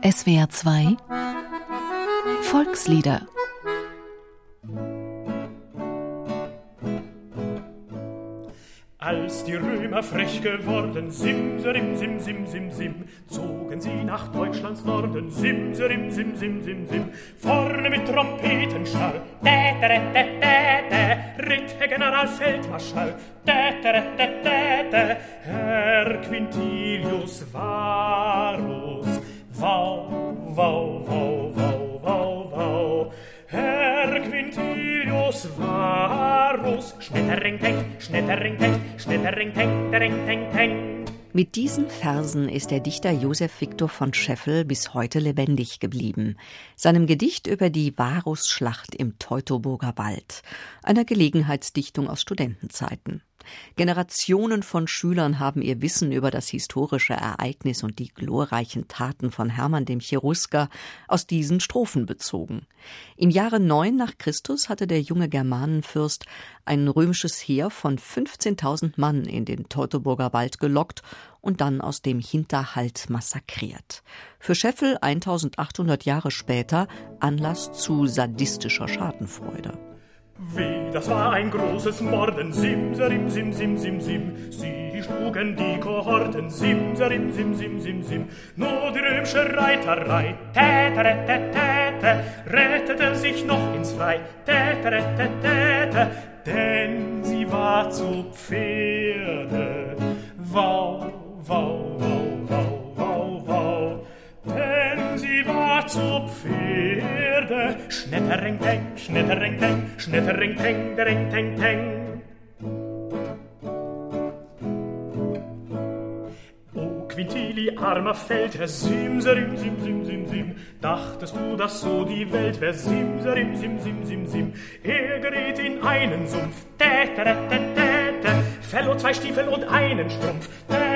SWR 2 Volkslieder. Als die Römer frech geworden, simserim, sim, sim, sim, sim, zogen sie nach Deutschlands Norden, simserim, sim, sim, sim, sim, vorne mit Trompetenschall, ritt Herr Generalfeldmarschall, Herr Quintilius Varus, wau, wau, wau, wau, wau, wau, Herr Quintilius Varus, schnettering, teng, schnettering, teng, schnettering, teng, teng, teng, teng. Mit diesen Versen ist der Dichter Joseph Victor von Scheffel bis heute lebendig geblieben. Seinem Gedicht über die Varusschlacht im Teutoburger Wald, einer Gelegenheitsdichtung aus Studentenzeiten. Generationen von Schülern haben ihr Wissen über das historische Ereignis und die glorreichen Taten von Hermann dem Cherusker aus diesen Strophen bezogen. Im Jahre 9 nach Christus hatte der junge Germanenfürst ein römisches Heer von 15.000 Mann in den Teutoburger Wald gelockt und dann aus dem Hinterhalt massakriert. Für Scheffel 1800 Jahre später Anlass zu sadistischer Schadenfreude. Wie, das war ein großes Morden, simserim, sim, sim, sim, sim. Sie schlugen die Kohorten, simserim, sim, sim, sim, sim. Nur die römische Reiterei, rettete sich noch ins Frei, denn sie war zu Pferde. Wau, wau, wau, wau, wau, wau, denn sie war zu Pferde. Schnettering, teng, schnettering, teng, schnettering, teng, teng, teng, teng. O Quintili, armer Feldherr, simserim, sim, sim, sim, sim. Dachtest du, dass so die Welt wär, simserim, sim, sim, sim, sim. Er geriet in einen Sumpf, verlor 2 Stiefel und einen Strumpf,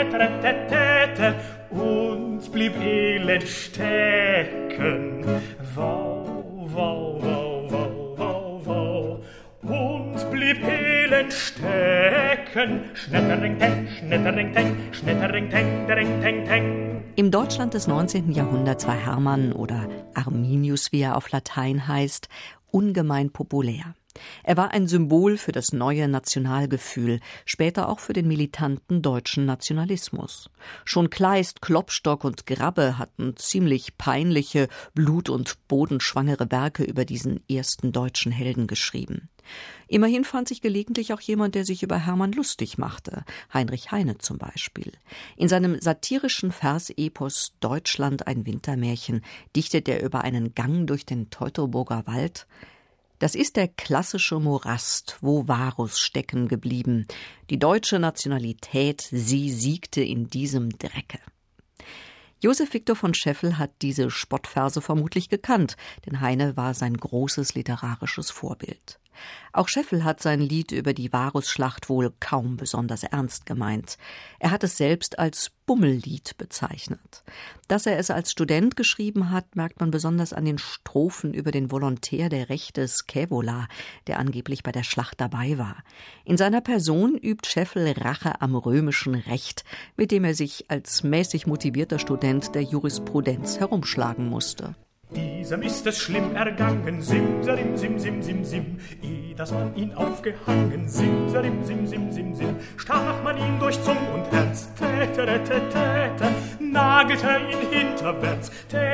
und blieb elend stecken. Wau, wau, wau, wau, wau, wau, und blieb elend stecken. Schnettering, teng, schnettering, teng, schnettering, teng, teng, teng, teng. Im Deutschland des 19. Jahrhunderts war Hermann oder Arminius, wie er auf Latein heißt, ungemein populär. Er war ein Symbol für das neue Nationalgefühl, später auch für den militanten deutschen Nationalismus. Schon Kleist, Klopstock und Grabbe hatten ziemlich peinliche, blut- und bodenschwangere Werke über diesen ersten deutschen Helden geschrieben. Immerhin fand sich gelegentlich auch jemand, der sich über Hermann lustig machte, Heinrich Heine zum Beispiel. In seinem satirischen Versepos »Deutschland, ein Wintermärchen« dichtet er über einen Gang durch den Teutoburger Wald: Das ist der klassische Morast, wo Varus stecken geblieben. Die deutsche Nationalität, sie siegte in diesem Drecke. Joseph Victor von Scheffel hat diese Spottverse vermutlich gekannt, denn Heine war sein großes literarisches Vorbild. Auch Scheffel hat sein Lied über die Varusschlacht wohl kaum besonders ernst gemeint. Er hat es selbst als Bummellied bezeichnet. Dass er es als Student geschrieben hat, merkt man besonders an den Strophen über den Volontär der Rechte Scaevola, der angeblich bei der Schlacht dabei war. In seiner Person übt Scheffel Rache am römischen Recht, mit dem er sich als mäßig motivierter Student der Jurisprudenz herumschlagen musste. Diesem ist es schlimm ergangen, simserim, sim, sim, sim, sim, dass man ihn aufgehangen, simserim, sim, sim, sim, sim, stach man ihn durch Zung und Herz, nagelte ihn hinterwärts,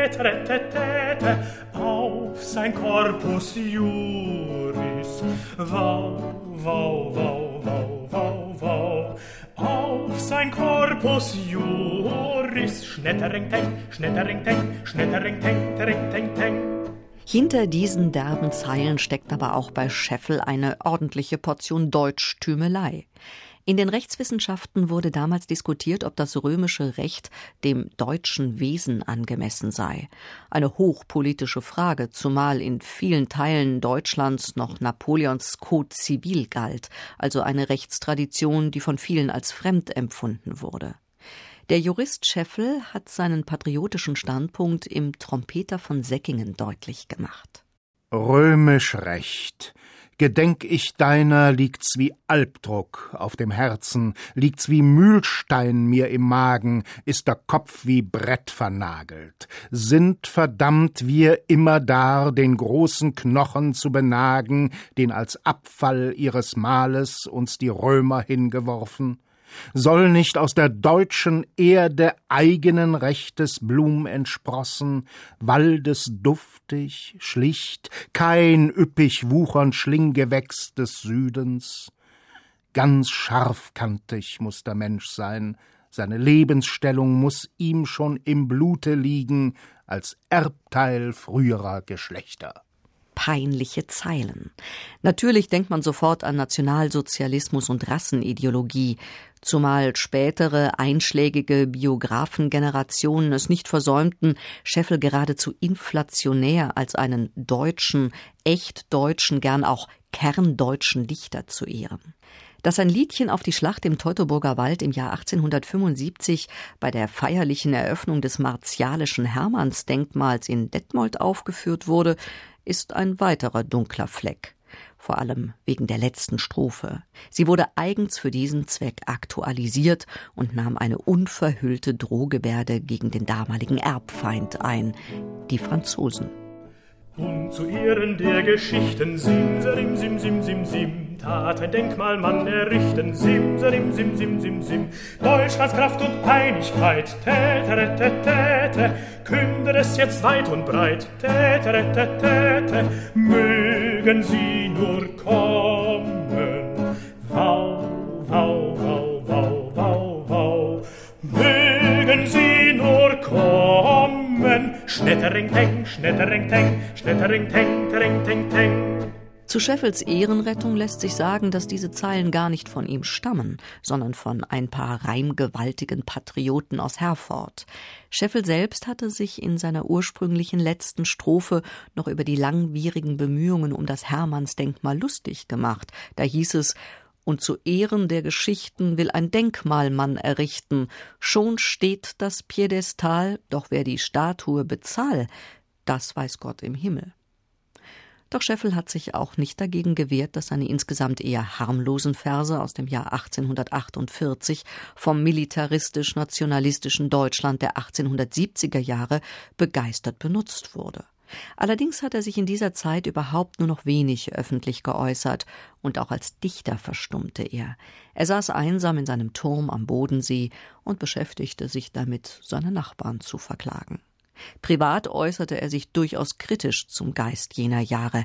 auf sein Corpus Juris, wau, wau, wau, wau, wau, wau, auf sein Corpus Juris, schnettering, teng, schnettering, teng, schnettering, teng, teng, teng, teng. Hinter diesen derben Zeilen steckt aber auch bei Scheffel eine ordentliche Portion Deutschtümelei. In den Rechtswissenschaften wurde damals diskutiert, ob das römische Recht dem deutschen Wesen angemessen sei. Eine hochpolitische Frage, zumal in vielen Teilen Deutschlands noch Napoleons Code Civil galt, also eine Rechtstradition, die von vielen als fremd empfunden wurde. Der Jurist Scheffel hat seinen patriotischen Standpunkt im Trompeter von Säckingen deutlich gemacht. Römisch Recht Gedenk ich deiner, liegt's wie Albdruck auf dem Herzen, liegt's wie Mühlstein mir im Magen, ist der Kopf wie Brett vernagelt. Sind verdammt wir immerdar, den großen Knochen zu benagen, den als Abfall ihres Mahles uns die Römer hingeworfen? Soll nicht aus der deutschen Erde eigenen Rechtes Blum entsprossen, Waldes duftig, schlicht, kein üppig wuchernd Schlinggewächs des Südens? Ganz scharfkantig muß der Mensch sein, seine Lebensstellung muß ihm schon im Blute liegen, als Erbteil früherer Geschlechter. Peinliche Zeilen. Natürlich denkt man sofort an Nationalsozialismus und Rassenideologie, zumal spätere einschlägige Biografengenerationen es nicht versäumten, Scheffel geradezu inflationär als einen deutschen, echt deutschen, gern auch kerndeutschen Dichter zu ehren. Dass ein Liedchen auf die Schlacht im Teutoburger Wald im Jahr 1875 bei der feierlichen Eröffnung des martialischen Hermannsdenkmals in Detmold aufgeführt wurde, ist ein weiterer dunkler Fleck, vor allem wegen der letzten Strophe. Sie wurde eigens für diesen Zweck aktualisiert und nahm eine unverhüllte Drohgebärde gegen den damaligen Erbfeind ein, die Franzosen. Und zu Ehren der Geschichten Simserim, sim, sim, sim, sim, tat ein Denkmal man errichten Simserim, sim, sim, sim, sim, Deutschlands Kraft und Einigkeit tätere, tätere, kündet es jetzt weit und breit tätere, tätere, mögen sie nur kommen, wau, wau, wau, wau, wau, wau, mögen sie nur kommen, schnettering, teng, schnettering, teng, schnettering, teng, teng, teng, teng. Zu Scheffels Ehrenrettung lässt sich sagen, dass diese Zeilen gar nicht von ihm stammen, sondern von ein paar reimgewaltigen Patrioten aus Herford. Scheffel selbst hatte sich in seiner ursprünglichen letzten Strophe noch über die langwierigen Bemühungen um das Hermannsdenkmal lustig gemacht. Da hieß es: Und zu Ehren der Geschichten will ein Denkmal man errichten. Schon steht das Piedestal, doch wer die Statue bezahl, das weiß Gott im Himmel. Doch Scheffel hat sich auch nicht dagegen gewehrt, dass seine insgesamt eher harmlosen Verse aus dem Jahr 1848 vom militaristisch-nationalistischen Deutschland der 1870er Jahre begeistert benutzt wurde. Allerdings hat er sich in dieser Zeit überhaupt nur noch wenig öffentlich geäußert, und auch als Dichter verstummte er. Er saß einsam in seinem Turm am Bodensee und beschäftigte sich damit, seine Nachbarn zu verklagen. Privat äußerte er sich durchaus kritisch zum Geist jener Jahre.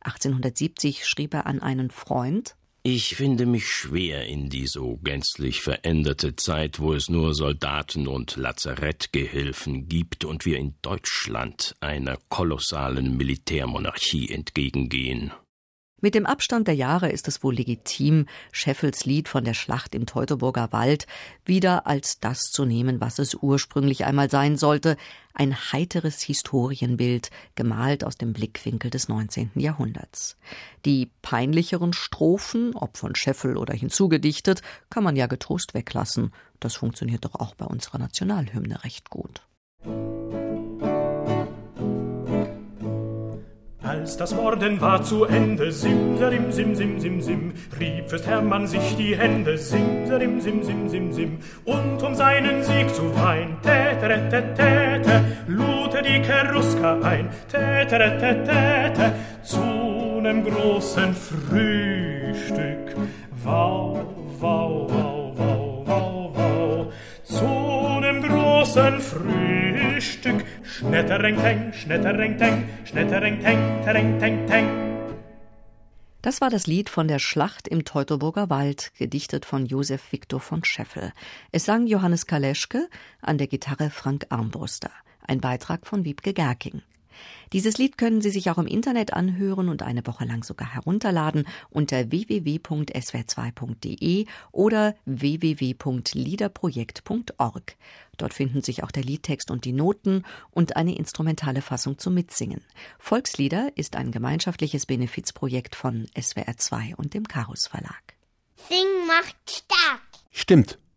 1870 schrieb er an einen Freund: Ich finde mich schwer in die so gänzlich veränderte Zeit, wo es nur Soldaten und Lazarettgehilfen gibt und wir in Deutschland einer kolossalen Militärmonarchie entgegengehen. Mit dem Abstand der Jahre ist es wohl legitim, Scheffels Lied von der Schlacht im Teutoburger Wald wieder als das zu nehmen, was es ursprünglich einmal sein sollte: ein heiteres Historienbild, gemalt aus dem Blickwinkel des 19. Jahrhunderts. Die peinlicheren Strophen, ob von Scheffel oder hinzugedichtet, kann man ja getrost weglassen. Das funktioniert doch auch bei unserer Nationalhymne recht gut. Als das Morden war zu Ende, simserim, sim, sim, sim, sim, rieb Fürst Hermann sich die Hände, simserim, sim, sim, sim, sim, und um seinen Sieg zu weihn, tätere, tätere, lud die Cherusker ein, tätere, tätere, zu nem großen Frühstück, wau, wau, wau, wau, wau, wau, zu nem großen Frühstück, schnettering, teng, schnettering, teng, schnettering, teng, tereng, teng, teng. Das war das Lied von der Schlacht im Teutoburger Wald, gedichtet von Josef Victor von Scheffel. Es sang Johannes Kaleschke, an der Gitarre Frank Armbruster. Ein Beitrag von Wiebke Gerking. Dieses Lied können Sie sich auch im Internet anhören und eine Woche lang sogar herunterladen unter www.swr2.de oder www.liederprojekt.org. Dort finden sich auch der Liedtext und die Noten und eine instrumentale Fassung zum Mitsingen. Volkslieder ist ein gemeinschaftliches Benefizprojekt von SWR2 und dem Karus Verlag. Sing macht stark. Stimmt.